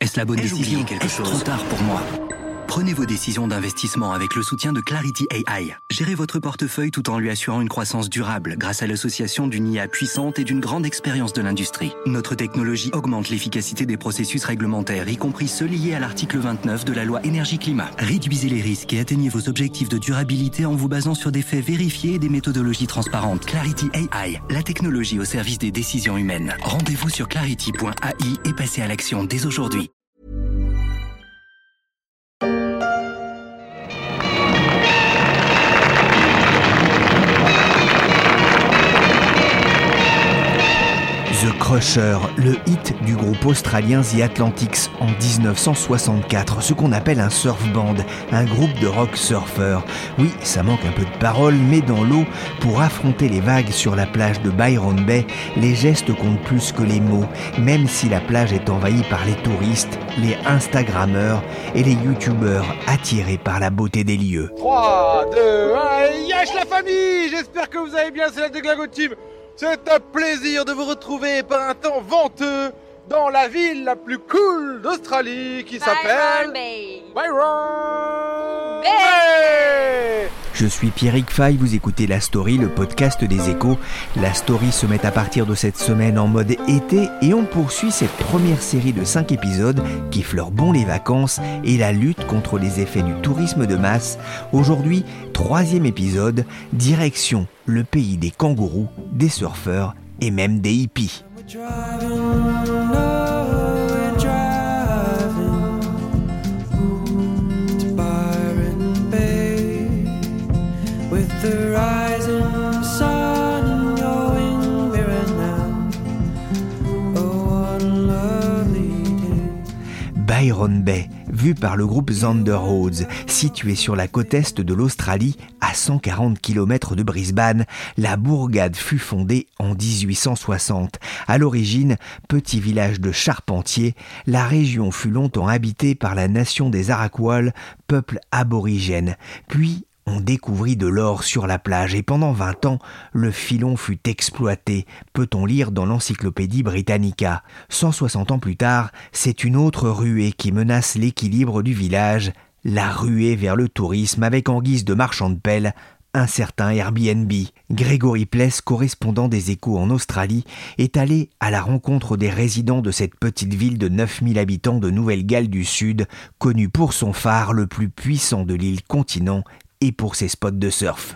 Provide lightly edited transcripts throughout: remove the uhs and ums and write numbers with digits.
Est-ce la bonne décision? Est-ce trop tard pour moi? Prenez vos décisions d'investissement avec le soutien de Clarity AI. Gérez votre portefeuille tout en lui assurant une croissance durable grâce à l'association d'une IA puissante et d'une grande expérience de l'industrie. Notre technologie augmente l'efficacité des processus réglementaires, y compris ceux liés à l'article 29 de la loi Énergie-Climat. Réduisez les risques et atteignez vos objectifs de durabilité en vous basant sur des faits vérifiés et des méthodologies transparentes. Clarity AI, la technologie au service des décisions humaines. Rendez-vous sur clarity.ai et passez à l'action dès aujourd'hui. The Crusher, le hit du groupe australien The Atlantics en 1964, ce qu'on appelle un surf band, un groupe de rock surfeur. Oui, ça manque un peu de paroles, mais dans l'eau, pour affronter les vagues sur la plage de Byron Bay, les gestes comptent plus que les mots, même si la plage est envahie par les touristes, les Instagrammeurs et les YouTubeurs attirés par la beauté des lieux. 3, 2, 1, yesh la famille! J'espère que vous allez bien, c'est la Déglingo Team. C'est un plaisir de vous retrouver par un temps venteux dans la ville la plus cool d'Australie qui s'appelle Byron Bay. Je suis Pierrick Fay, vous écoutez La Story, le podcast des Échos. La Story se met à partir de cette semaine en mode été et on poursuit cette première série de 5 épisodes qui fleurent bon les vacances et la lutte contre les effets du tourisme de masse. Aujourd'hui, 3e épisode, direction le pays des kangourous, des surfeurs et même des hippies. Byron Bay, vue par le groupe Zander Rhodes, située sur la côte est de l'Australie, à 140 km de Brisbane, la bourgade fut fondée en 1860. À l'origine, petit village de charpentiers, la région fut longtemps habitée par la nation des Arakwal, peuple aborigène. Puis, on découvrit de l'or sur la plage et pendant 20 ans, le filon fut exploité, peut-on lire dans l'encyclopédie Britannica. 160 ans plus tard, c'est une autre ruée qui menace l'équilibre du village, la ruée vers le tourisme avec en guise de marchand de pelle un certain Airbnb. Grégory Pless, correspondant des Échos en Australie, est allé à la rencontre des résidents de cette petite ville de 9000 habitants de Nouvelle-Galles du Sud, connue pour son phare le plus puissant de l'île continent et pour ses spots de surf.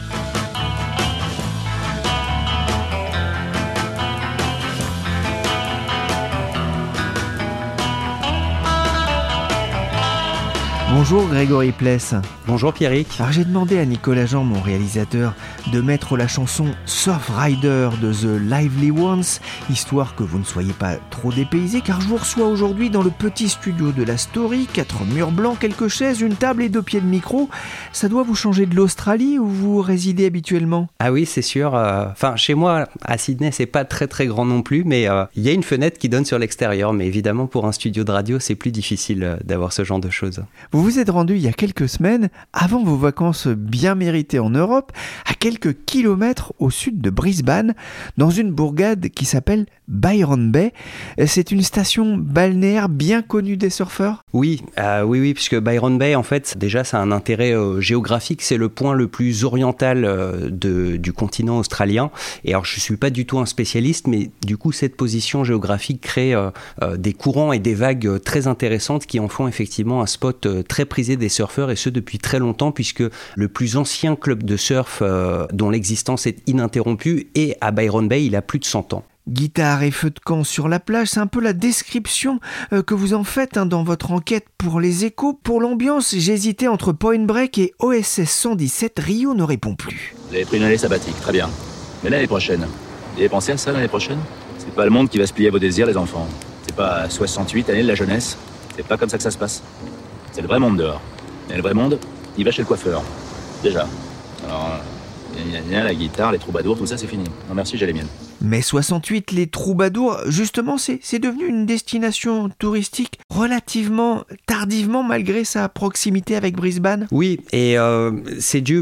Bonjour Grégory Pless. Bonjour Pierrick. Alors j'ai demandé à Nicolas Jean, mon réalisateur, de mettre la chanson Surf Rider de The Lively Ones, histoire que vous ne soyez pas trop dépaysés, car je vous reçois aujourd'hui dans le petit studio de La Story, 4 murs blancs, quelques chaises, une table et 2 pieds de micro. Ça doit vous changer de l'Australie où vous résidez habituellement? Ah oui, c'est sûr. Chez moi, à Sydney, c'est pas très très grand non plus, mais il y a une fenêtre qui donne sur l'extérieur. Mais évidemment, pour un studio de radio, c'est plus difficile d'avoir ce genre de choses. Vous vous êtes rendu il y a quelques semaines, avant vos vacances bien méritées en Europe, à quelques kilomètres au sud de Brisbane, dans une bourgade qui s'appelle Byron Bay. C'est une station balnéaire bien connue des surfeurs? Oui, puisque Byron Bay, en fait, déjà, ça a un intérêt géographique. C'est le point le plus oriental du continent australien. Et alors, je ne suis pas du tout un spécialiste, mais du coup, cette position géographique crée des courants et des vagues très intéressantes qui en font effectivement un spot très prisé des surfeurs, et ce depuis très longtemps, puisque le plus ancien club de surf dont l'existence est ininterrompue est à Byron Bay, il a plus de 100 ans. Guitare et feu de camp sur la plage, c'est un peu la description que vous en faites dans votre enquête pour les Échos. Pour l'ambiance, j'hésitais entre Point Break et OSS 117. Rio ne répond plus. Vous avez pris une année sabbatique, très bien. Mais l'année prochaine, vous avez pensé à ça l'année prochaine? C'est pas le monde qui va se plier à vos désirs, les enfants. C'est pas 68 années de la jeunesse. C'est pas comme ça que ça se passe. C'est le vrai monde dehors. Et le vrai monde, il va chez le coiffeur. Déjà. Alors, la guitare, les troubadours, tout ça, c'est fini. Non merci, j'ai les miennes. Mai 68, les Troubadours, justement, c'est devenu une destination touristique relativement tardivement malgré sa proximité avec Brisbane. Oui, et c'est dû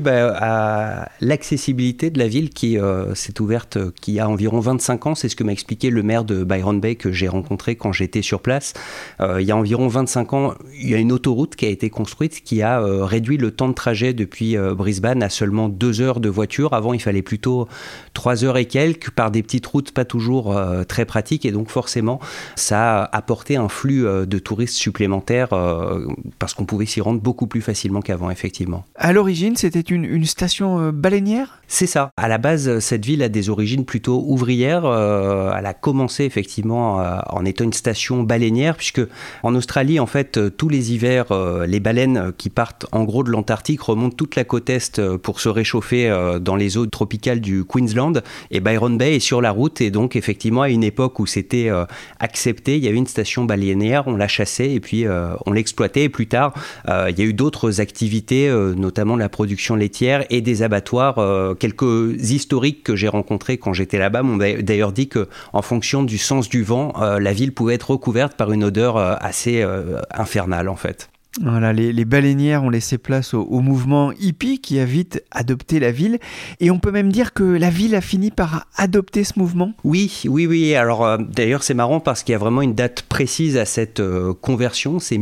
à l'accessibilité de la ville qui s'est ouverte il y a environ 25 ans. C'est ce que m'a expliqué le maire de Byron Bay que j'ai rencontré quand j'étais sur place. Il y a environ 25 ans, il y a une autoroute qui a été construite qui a réduit le temps de trajet depuis Brisbane à seulement 2 heures de voiture. Avant, il fallait plutôt 3 heures et quelques par des petites routes pas toujours très pratiques. Et donc forcément, ça a apporté un flux de touristes supplémentaires parce qu'on pouvait s'y rendre beaucoup plus facilement qu'avant, effectivement. À l'origine, c'était une station baleinière ? C'est ça. À la base, cette ville a des origines plutôt ouvrières. Elle a commencé effectivement en étant une station baleinière, puisque en Australie, en fait, tous les hivers, les baleines qui partent en gros de l'Antarctique remontent toute la côte est pour se réchauffer dans les eaux tropicales du Queensland. Et Byron Bay est sur la route. Et donc, effectivement, à une époque où c'était accepté, il y avait une station baleinière, on la chassait et puis on l'exploitait. Et plus tard, il y a eu d'autres activités, notamment la production laitière et des abattoirs. Quelques historiques que j'ai rencontrés quand j'étais là-bas m'ont d'ailleurs dit qu'en fonction du sens du vent, la ville pouvait être recouverte par une odeur assez infernale en fait. Voilà, les baleinières ont laissé place au mouvement hippie qui a vite adopté la ville. Et on peut même dire que la ville a fini par adopter ce mouvement. Oui. Alors d'ailleurs c'est marrant parce qu'il y a vraiment une date précise à cette conversion. C'est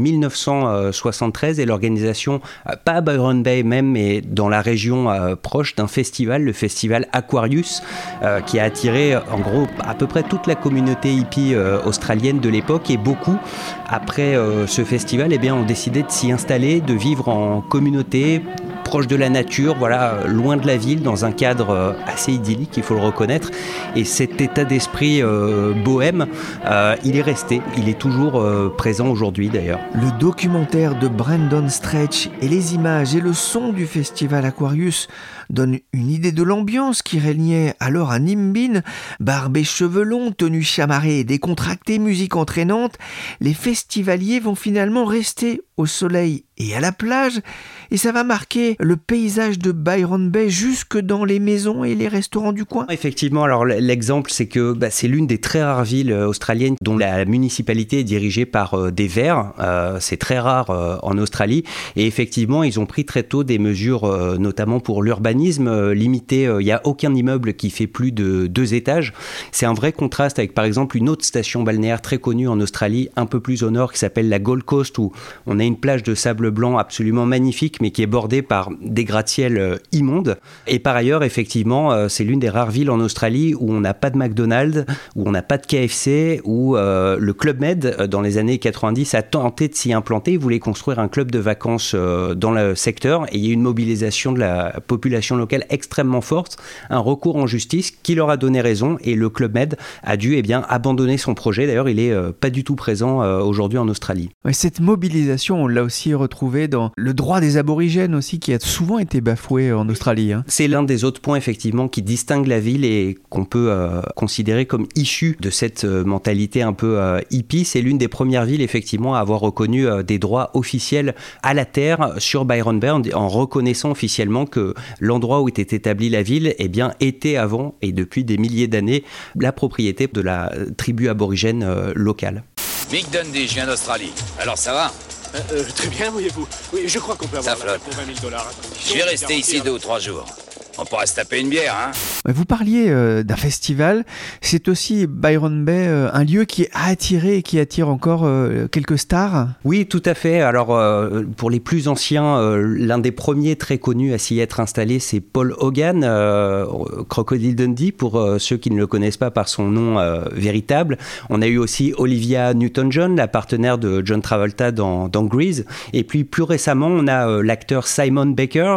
1973 et l'organisation, pas à Byron Bay même, mais dans la région proche d'un festival, le festival Aquarius, qui a attiré en gros à peu près toute la communauté hippie australienne de l'époque. Et beaucoup, après ce festival, ont décidé de s'y installer, de vivre en communauté, proche de la nature, voilà, loin de la ville, dans un cadre assez idyllique, il faut le reconnaître. Et cet état d'esprit bohème, il est resté, il est toujours présent aujourd'hui d'ailleurs. Le documentaire de Brendan Stretch et les images et le son du festival Aquarius donnent une idée de l'ambiance qui régnait alors à Nimbin. Barbe et cheveux longs, tenue chamarrée et décontractée, musique entraînante. Les festivaliers vont finalement rester au soleil et à la plage, et ça va marquer le paysage de Byron Bay jusque dans les maisons et les restaurants du coin. Effectivement, alors l'exemple c'est que c'est l'une des très rares villes australiennes dont la municipalité est dirigée par des Verts. C'est très rare en Australie, et effectivement ils ont pris très tôt des mesures notamment pour l'urbanisme limité. Il n'y a aucun immeuble qui fait plus de 2 étages. C'est un vrai contraste avec par exemple une autre station balnéaire très connue en Australie, un peu plus au nord, qui s'appelle la Gold Coast, où on a une plage de sable blanc absolument magnifique, mais qui est bordée par des gratte-ciels immondes. Et par ailleurs, effectivement, c'est l'une des rares villes en Australie où on n'a pas de McDonald's, où on n'a pas de KFC, où le Club Med, dans les années 90, a tenté de s'y implanter. Ils voulaient construire un club de vacances dans le secteur, et il y a eu une mobilisation de la population locale extrêmement forte, un recours en justice qui leur a donné raison, et le Club Med a dû abandonner son projet. D'ailleurs, il n'est pas du tout présent aujourd'hui en Australie. Ouais, cette mobilisation, on l'a aussi retrouvée dans le droit des aborigènes aussi, qui a souvent été bafoué en Australie. C'est l'un des autres points effectivement qui distingue la ville et qu'on peut considérer comme issu de cette mentalité un peu hippie. C'est l'une des premières villes effectivement à avoir reconnu des droits officiels à la terre sur Byron Bay, en reconnaissant officiellement que l'endroit où était établie la ville était avant et depuis des milliers d'années la propriété de la tribu aborigène locale. Mick Dundee, je viens d'Australie. Alors ça va ? Très bien, voyez-vous. Oui, je crois qu'on peut avoir la pour $20 000. Je vais rester ici 2 ou 3 jours. On pourra se taper une bière, hein. Vous parliez d'un festival. C'est aussi Byron Bay, un lieu qui a attiré et qui attire encore quelques stars. Oui, tout à fait. Alors, pour les plus anciens, l'un des premiers très connus à s'y être installé, c'est Paul Hogan, Crocodile Dundee, pour ceux qui ne le connaissent pas par son nom véritable. On a eu aussi Olivia Newton-John, la partenaire de John Travolta dans Grease. Et puis, plus récemment, on a l'acteur Simon Baker.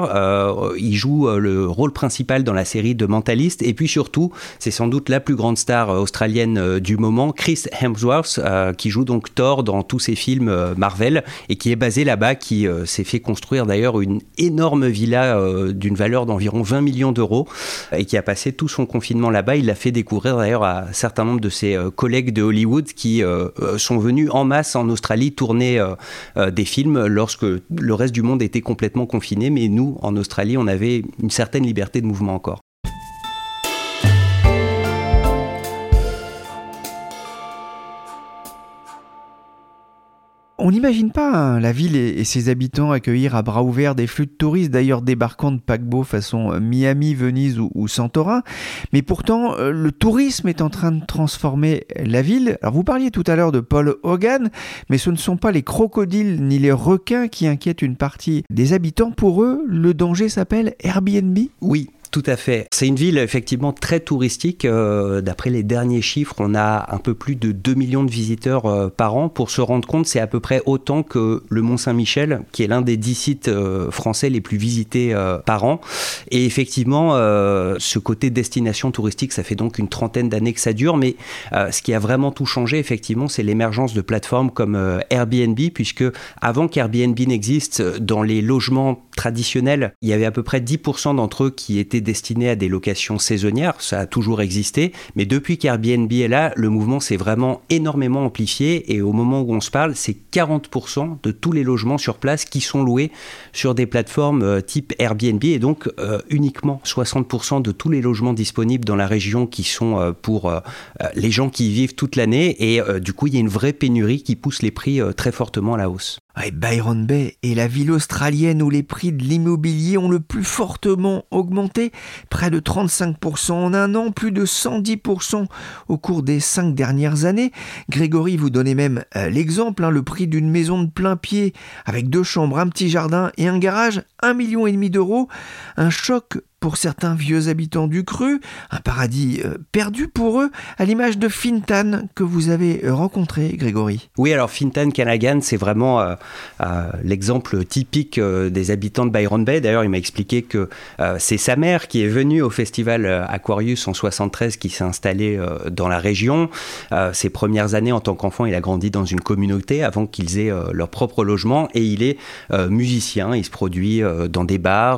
Il joue le rôle principal dans la série de Mentalist. Et puis surtout, c'est sans doute la plus grande star australienne du moment, Chris Hemsworth, qui joue donc Thor dans tous ses films Marvel et qui est basé là-bas, qui s'est fait construire d'ailleurs une énorme villa d'une valeur d'environ 20 millions d'euros et qui a passé tout son confinement là-bas. Il l'a fait découvrir d'ailleurs à un certain nombre de ses collègues de Hollywood qui sont venus en masse en Australie tourner des films lorsque le reste du monde était complètement confiné. Mais nous, en Australie, on avait une certaine liberté de mouvement encore. On n'imagine pas la ville et ses habitants accueillir à bras ouverts des flux de touristes, d'ailleurs débarquant de paquebots façon Miami, Venise ou Santorin. Mais pourtant, le tourisme est en train de transformer la ville. Alors vous parliez tout à l'heure de Paul Hogan, mais ce ne sont pas les crocodiles ni les requins qui inquiètent une partie des habitants. Pour eux, le danger s'appelle Airbnb ? Oui. Tout à fait. C'est une ville effectivement très touristique. D'après les derniers chiffres, on a un peu plus de 2 millions de visiteurs par an. Pour se rendre compte, c'est à peu près autant que le Mont-Saint-Michel, qui est l'un des 10 sites français les plus visités par an. Et effectivement, ce côté destination touristique, ça fait donc une trentaine d'années que ça dure. Mais ce qui a vraiment tout changé, effectivement, c'est l'émergence de plateformes comme Airbnb, puisque avant qu'Airbnb n'existe, dans les logements traditionnels, il y avait à peu près 10% d'entre eux qui étaient destinés à des locations saisonnières. Ça a toujours existé, mais depuis qu'Airbnb est là, le mouvement s'est vraiment énormément amplifié et au moment où on se parle, c'est 40% de tous les logements sur place qui sont loués sur des plateformes type Airbnb et donc uniquement 60% de tous les logements disponibles dans la région qui sont pour les gens qui y vivent toute l'année et du coup, il y a une vraie pénurie qui pousse les prix très fortement à la hausse. Ouais, Byron Bay est la ville australienne où les prix de l'immobilier ont le plus fortement augmenté, près de 35% en un an, plus de 110% au cours des 5 dernières années. Grégory, vous donnez même l'exemple, le prix d'une maison de plein pied avec 2 chambres, un petit jardin et un garage, 1,5 million d'euros. Un choc pour certains vieux habitants du Cru, un paradis perdu pour eux, à l'image de Fintan que vous avez rencontré, Grégory. Oui, alors Fintan Callaghan, c'est vraiment l'exemple typique des habitants de Byron Bay. D'ailleurs, il m'a expliqué que c'est sa mère qui est venue au festival Aquarius en 73 qui s'est installée dans la région. Ses premières années en tant qu'enfant, il a grandi dans une communauté avant qu'ils aient leur propre logement et il est musicien. Il se produit dans des bars,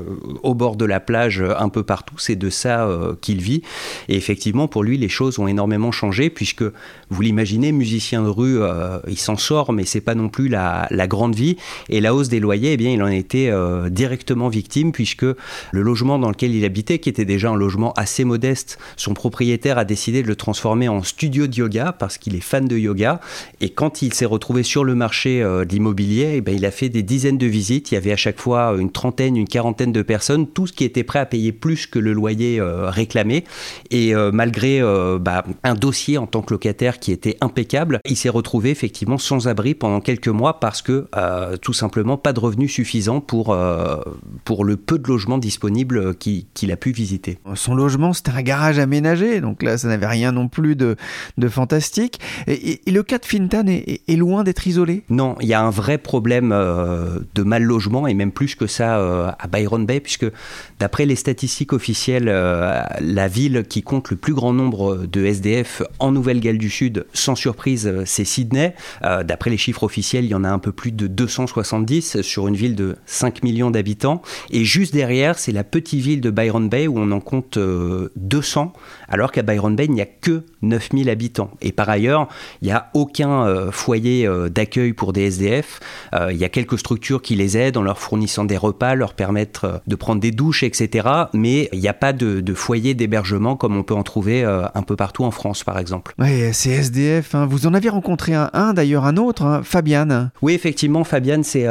au bord de la plage, un peu partout. C'est de ça qu'il vit. Et effectivement, pour lui, les choses ont énormément changé puisque, vous l'imaginez, musicien de rue, il s'en sort, mais c'est pas non plus la grande vie. Et la hausse des loyers, eh bien, il en a été directement victime puisque le logement dans lequel il habitait, qui était déjà un logement assez modeste, son propriétaire a décidé de le transformer en studio de yoga parce qu'il est fan de yoga. Et quand il s'est retrouvé sur le marché de l'immobilier, eh bien, il a fait des dizaines de visites. Il y avait à chaque fois une trentaine, une quarantaine de personnes, tous qui étaient prêts à payer plus que le loyer réclamé. Et malgré un dossier en tant que locataire qui était impeccable, il s'est retrouvé effectivement sans abri pendant quelques mois parce que tout simplement pas de revenus suffisants pour le peu de logements disponibles qu'il a pu visiter. Son logement, c'était un garage aménagé, donc là ça n'avait rien non plus de fantastique. Et le cas de Fintan est loin d'être isolé ? Non, il y a un vrai problème de mal logement et même plus que ça à Byron Bay puisque d'après les statistiques officielles, la ville qui compte le plus grand nombre de SDF en Nouvelle-Galles du Sud, sans surprise, c'est Sydney. D'après les chiffres officiels, il y en a un peu plus de 270 sur une ville de 5 millions d'habitants. Et juste derrière, c'est la petite ville de Byron Bay où on en compte 200, alors qu'à Byron Bay, il n'y a que 9000 habitants. Et par ailleurs, il n'y a aucun foyer d'accueil pour des SDF. Il y a quelques structures qui les aident en leur fournissant des repas, leur permettre de prendre des douches, etc. Mais il n'y a pas de foyer d'hébergement comme on peut en trouver un peu partout en France, par exemple. Oui, c'est SDF. Vous en avez rencontré d'ailleurs un autre, Fabian. Oui, effectivement, Fabian, c'est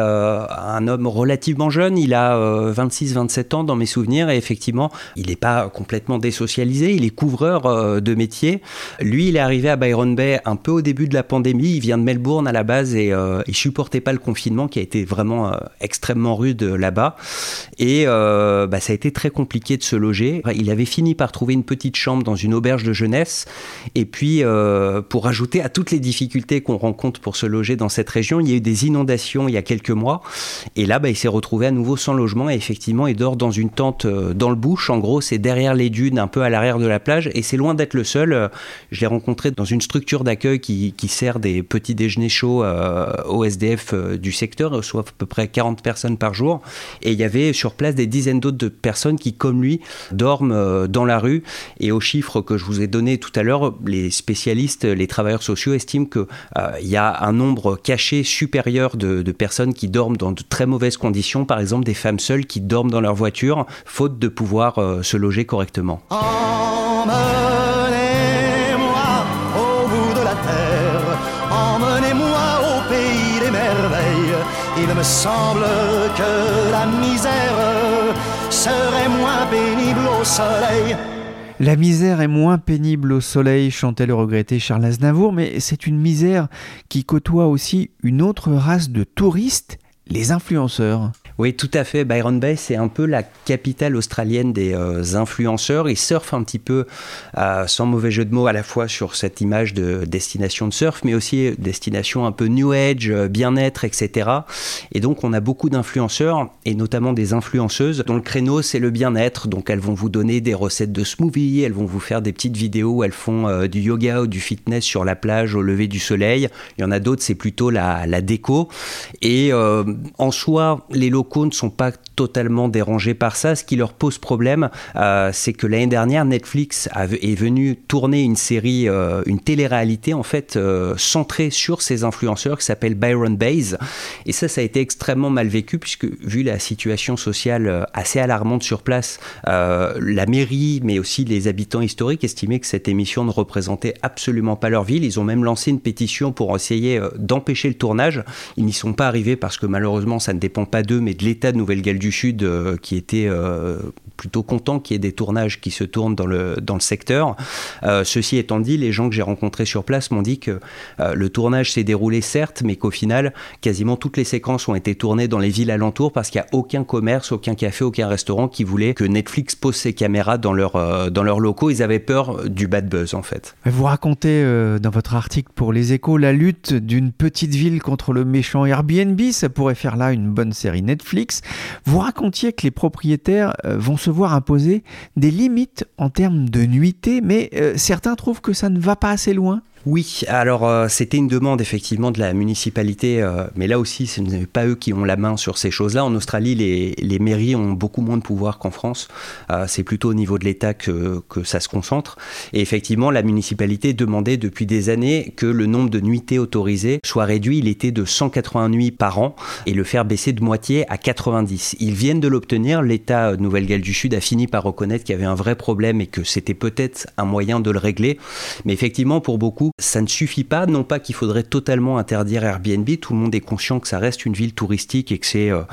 un homme relativement jeune. Il a 26-27 ans dans mes souvenirs et effectivement, il n'est pas complètement désocialisé. Il est couvreur de métier. Lui, il est arrivé à Byron Bay un peu au début de la pandémie. Il vient de Melbourne à la base et il supportait pas le confinement qui a été vraiment extrêmement rude là-bas. Et ça a été très compliqué de se loger. Il avait fini par trouver une petite chambre dans une auberge de jeunesse. Et puis, pour ajouter à toutes les difficultés qu'on rencontre pour se loger dans cette région, il y a eu des inondations il y a quelques mois. Et là, il s'est retrouvé à nouveau sans logement. Et effectivement, il dort dans une tente dans le bush. En gros, c'est derrière les dunes, un peu à l'arrière de la plage. Et c'est loin d'être le seul. Je l'ai rencontré dans une structure d'accueil qui sert des petits déjeuners chauds aux SDF du secteur, soit à peu près 40 personnes par jour. Et il y avait sur place des dizaines d'autres de personnes qui, comme lui, dorment dans la rue. Et aux chiffres que je vous ai donnés tout à l'heure, les spécialistes, les travailleurs sociaux estiment qu'il y a un nombre caché supérieur de personnes qui dorment dans de très mauvaises conditions, par exemple des femmes seules qui dorment dans leur voiture, faute de pouvoir se loger correctement. Emmenez-moi au bout de la terre, emmenez-moi au pays des Il me semble que la misère serait moins pénible au soleil. La misère est moins pénible au soleil, chantait le regretté Charles Aznavour, mais c'est une misère qui côtoie aussi une autre race de touristes, les influenceurs. Oui, tout à fait. Byron Bay, c'est un peu la capitale australienne des influenceurs. Ils surfent un petit peu, sans mauvais jeu de mots, à la fois sur cette image de destination de surf, mais aussi destination un peu new age, bien-être, etc. Et donc, on a beaucoup d'influenceurs, et notamment des influenceuses, dont le créneau, c'est le bien-être. Donc, elles vont vous donner des recettes de smoothies, elles vont vous faire des petites vidéos où elles font du yoga ou du fitness sur la plage au lever du soleil. Il y en a d'autres, c'est plutôt la déco. Et en soi, les locaux ne sont pas totalement dérangés par ça. Ce qui leur pose problème, c'est que l'année dernière, Netflix est venu tourner une série, une télé-réalité en fait, centrée sur ces influenceurs qui s'appelle Byron Bay. Et ça a été extrêmement mal vécu puisque vu la situation sociale assez alarmante sur place, la mairie, mais aussi les habitants historiques estimaient que cette émission ne représentait absolument pas leur ville. Ils ont même lancé une pétition pour essayer d'empêcher le tournage. Ils n'y sont pas arrivés parce que malheureusement, ça ne dépend pas d'eux, mais de l'État de Nouvelle-Galles du Sud qui était plutôt content qu'il y ait des tournages qui se tournent dans le secteur. Ceci étant dit, les gens que j'ai rencontrés sur place m'ont dit que le tournage s'est déroulé certes, mais qu'au final, quasiment toutes les séquences ont été tournées dans les villes alentours parce qu'il n'y a aucun commerce, aucun café, aucun restaurant qui voulait que Netflix pose ses caméras dans leurs locaux. Ils avaient peur du bad buzz en fait. Vous racontez dans votre article pour Les Échos la lutte d'une petite ville contre le méchant Airbnb. Ça pourrait faire là une bonne série Netflix. Vous racontiez que les propriétaires vont se voir imposer des limites en termes de nuitée, mais certains trouvent que ça ne va pas assez loin. Oui, alors c'était une demande effectivement de la municipalité, mais là aussi ce n'est pas eux qui ont la main sur ces choses-là. En Australie, les mairies ont beaucoup moins de pouvoir qu'en France. C'est plutôt au niveau de l'État que ça se concentre. Et effectivement, la municipalité demandait depuis des années que le nombre de nuitées autorisées soit réduit. Il était de 180 nuits par an et le faire baisser de moitié à 90. Ils viennent de l'obtenir. L'État Nouvelle-Galles du Sud a fini par reconnaître qu'il y avait un vrai problème et que c'était peut-être un moyen de le régler. Mais effectivement, pour beaucoup, ça ne suffit pas, non pas qu'il faudrait totalement interdire Airbnb, tout le monde est conscient que ça reste une ville touristique et que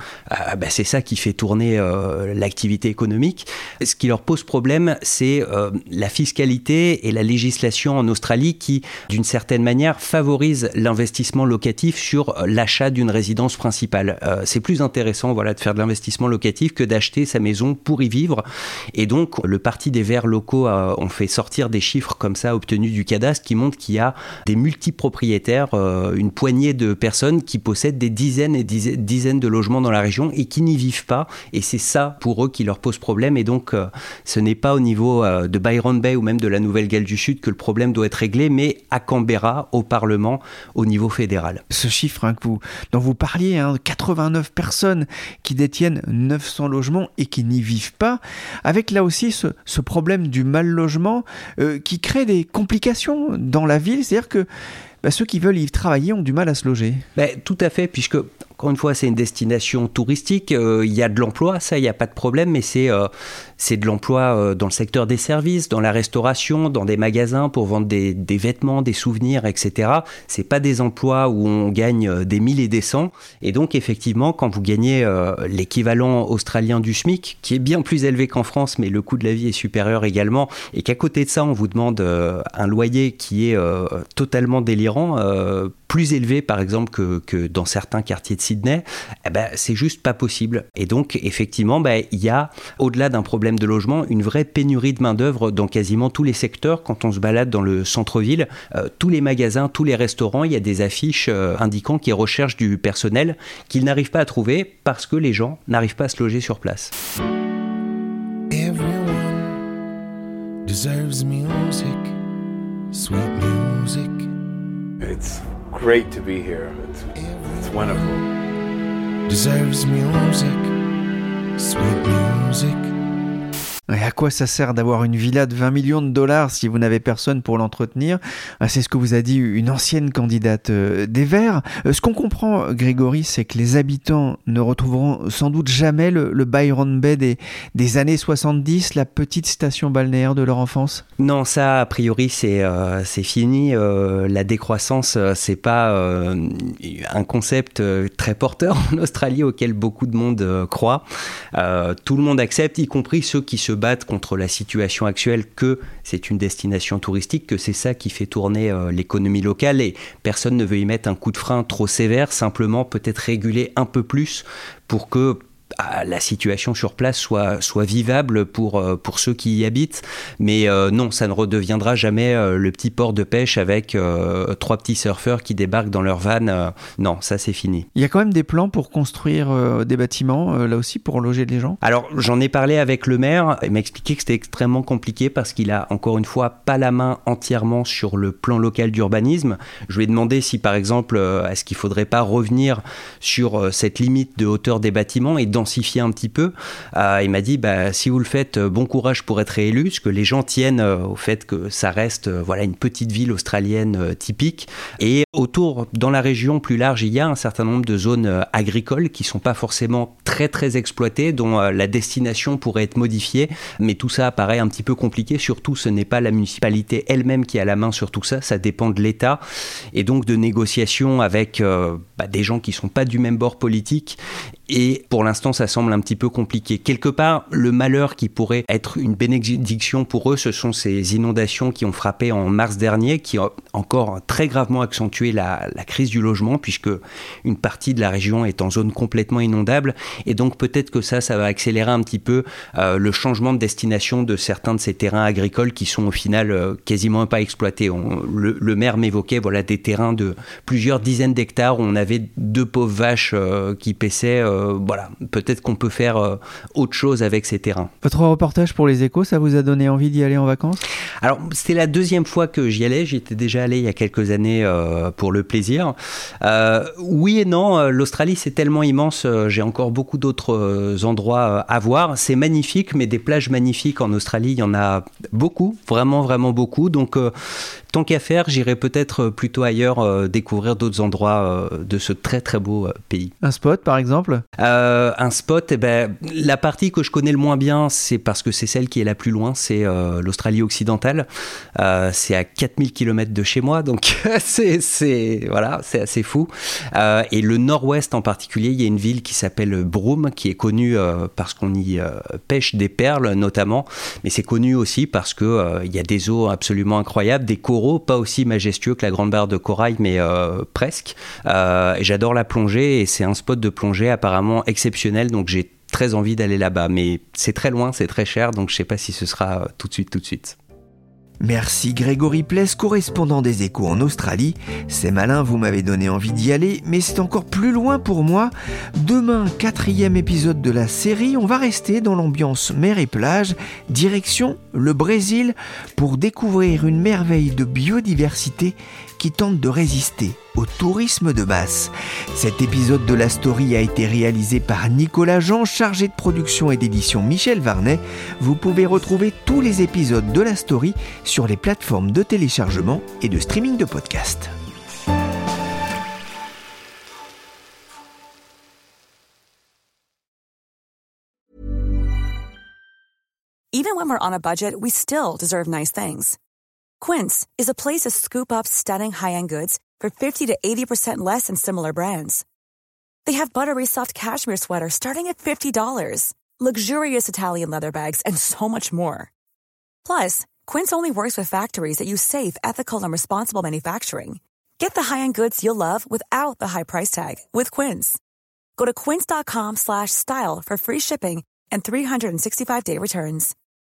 c'est ça qui fait tourner l'activité économique. Ce qui leur pose problème, c'est la fiscalité et la législation en Australie qui, d'une certaine manière, favorise l'investissement locatif sur l'achat d'une résidence principale. C'est plus intéressant de faire de l'investissement locatif que d'acheter sa maison pour y vivre. Et donc, le Parti des Verts locaux ont fait sortir des chiffres comme ça obtenus du cadastre qui montrent qu'il y a des multipropriétaires, une poignée de personnes qui possèdent des dizaines et dizaines de logements dans la région et qui n'y vivent pas. Et c'est ça, pour eux, qui leur pose problème. Et donc, ce n'est pas au niveau de Byron Bay ou même de la Nouvelle-Galles du Sud que le problème doit être réglé, mais à Canberra, au Parlement, au niveau fédéral. Ce chiffre dont vous parliez, 89 personnes qui détiennent 900 logements et qui n'y vivent pas, avec là aussi ce problème du mal logement qui crée des complications dans la ville, c'est-à-dire que ceux qui veulent y travailler ont du mal à se loger. Tout à fait, puisque encore une fois, c'est une destination touristique, il y a de l'emploi, ça, il n'y a pas de problème, mais c'est de l'emploi dans le secteur des services, dans la restauration, dans des magasins pour vendre des vêtements, des souvenirs, etc. C'est pas des emplois où on gagne des 1000 et des 100. Et donc, effectivement, quand vous gagnez l'équivalent australien du SMIC, qui est bien plus élevé qu'en France, mais le coût de la vie est supérieur également, et qu'à côté de ça, on vous demande un loyer qui est totalement délirant, plus élevé par exemple que dans certains quartiers de Sydney, c'est juste pas possible. Et donc effectivement, il y a, au-delà d'un problème de logement, une vraie pénurie de main-d'œuvre dans quasiment tous les secteurs. Quand on se balade dans le centre-ville, tous les magasins, tous les restaurants, il y a des affiches indiquant qu'ils recherchent du personnel qu'ils n'arrivent pas à trouver parce que les gens n'arrivent pas à se loger sur place. Everyone deserves music, sweet music. It's great to be here. It's wonderful. Deserves music, sweet music. Et à quoi ça sert d'avoir une villa de 20 millions de dollars si vous n'avez personne pour l'entretenir ? C'est ce que vous a dit une ancienne candidate des Verts. Ce qu'on comprend, Grégory, c'est que les habitants ne retrouveront sans doute jamais le Byron Bay des années 70, la petite station balnéaire de leur enfance ? Non, ça, a priori, c'est fini. La décroissance, c'est pas un concept très porteur en Australie auquel beaucoup de monde croit. Tout le monde accepte, y compris ceux qui se battent contre la situation actuelle, que c'est une destination touristique, que c'est ça qui fait tourner l'économie locale, et personne ne veut y mettre un coup de frein trop sévère, simplement peut-être réguler un peu plus pour que la situation sur place soit vivable pour ceux qui y habitent. Mais non, ça ne redeviendra jamais le petit port de pêche avec 3 petits surfeurs qui débarquent dans leur van. Non, ça c'est fini. Il y a quand même des plans pour construire des bâtiments, là aussi, pour loger les gens ? Alors, j'en ai parlé avec le maire. Il m'a expliqué que c'était extrêmement compliqué parce qu'il a, encore une fois, pas la main entièrement sur le plan local d'urbanisme. Je lui ai demandé si, par exemple, est-ce qu'il ne faudrait pas revenir sur cette limite de hauteur des bâtiments et densifier un petit peu. Il m'a dit, si vous le faites, bon courage pour être réélu, parce que les gens tiennent au fait que ça reste une petite ville australienne typique. Et autour, dans la région plus large, il y a un certain nombre de zones agricoles qui ne sont pas forcément très très exploitées, dont la destination pourrait être modifiée. Mais tout ça paraît un petit peu compliqué. Surtout, ce n'est pas la municipalité elle-même qui a la main sur tout ça. Ça dépend de l'État. Et donc de négociations avec des gens qui ne sont pas du même bord politique. Et pour l'instant, ça semble un petit peu compliqué. Quelque part, le malheur qui pourrait être une bénédiction pour eux, ce sont ces inondations qui ont frappé en mars dernier, qui ont encore très gravement accentué la crise du logement, puisque une partie de la région est en zone complètement inondable. Et donc peut-être que ça va accélérer un petit peu le changement de destination de certains de ces terrains agricoles qui sont au final quasiment pas exploités. Le maire m'évoquait des terrains de plusieurs dizaines d'hectares où on avait 2 pauvres vaches qui paissaient. Peut-être qu'on peut faire autre chose avec ces terrains. Votre reportage pour Les Échos, ça vous a donné envie d'y aller en vacances ? Alors, c'était la 2e fois que j'y allais. J'y étais déjà allé il y a quelques années pour le plaisir. Oui et non, l'Australie, c'est tellement immense. J'ai encore beaucoup d'autres endroits à voir. C'est magnifique, mais des plages magnifiques en Australie, il y en a beaucoup, vraiment, vraiment beaucoup. Donc, tant qu'à faire, j'irai peut-être plutôt ailleurs découvrir d'autres endroits de ce très, très beau pays. Un spot, par exemple ? Un spot, la partie que je connais le moins bien, c'est parce que c'est celle qui est la plus loin, c'est l'Australie occidentale. C'est à 4000 km de chez moi, donc c'est assez fou. Et le nord-ouest en particulier, il y a une ville qui s'appelle Broome, qui est connue parce qu'on y pêche des perles notamment, mais c'est connu aussi parce que il y a des eaux absolument incroyables, des coraux, pas aussi majestueux que la Grande Barre de Corail, mais presque. Et j'adore la plongée, et c'est un spot de plongée apparemment exceptionnel, donc j'ai très envie d'aller là-bas, mais c'est très loin, c'est très cher, donc je sais pas si ce sera tout de suite. Merci Grégory Pless, correspondant des Échos en Australie. C'est malin, vous m'avez donné envie d'y aller, mais c'est encore plus loin pour moi. Demain, 4e épisode de la série, on va rester dans l'ambiance mer et plage, direction le Brésil, pour découvrir une merveille de biodiversité qui tente de résister au tourisme de masse. Cet épisode de la story a été réalisé par Nicolas Jean, chargé de production et d'édition Michel Varnet. Vous pouvez retrouver tous les épisodes de la story sur les plateformes de téléchargement et de streaming de podcasts. Even when we're on a budget, we still deserve nice things. Quince is a place to scoop up stunning high-end goods for 50 to 80% less than similar brands. They have buttery soft cashmere sweaters starting at $50, luxurious Italian leather bags, and so much more. Plus, Quince only works with factories that use safe, ethical, and responsible manufacturing. Get the high-end goods you'll love without the high price tag with Quince. Go to quince.com/style for free shipping and 365-day returns.